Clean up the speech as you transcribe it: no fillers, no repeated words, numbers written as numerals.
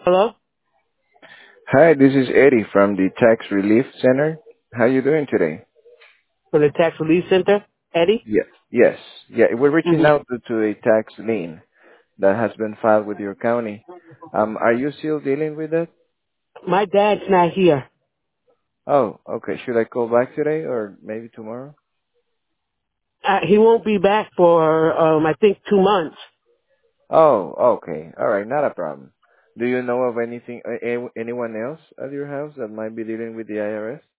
Hello? Hi, this is Eddie from the Tax Relief Center. How you doing today? For the Tax Relief Center? Eddie? Yes. Yes. Yeah, we're reaching hmm out to a tax lien that has been filed with your county. Are you still dealing with that? My dad's not here. Oh, okay. Should I call back today or maybe tomorrow? He won't be back for, I think 2 months. Oh, okay. All right, not a problem. Do you know of anything, anyone else at your house that might be dealing with the IRS?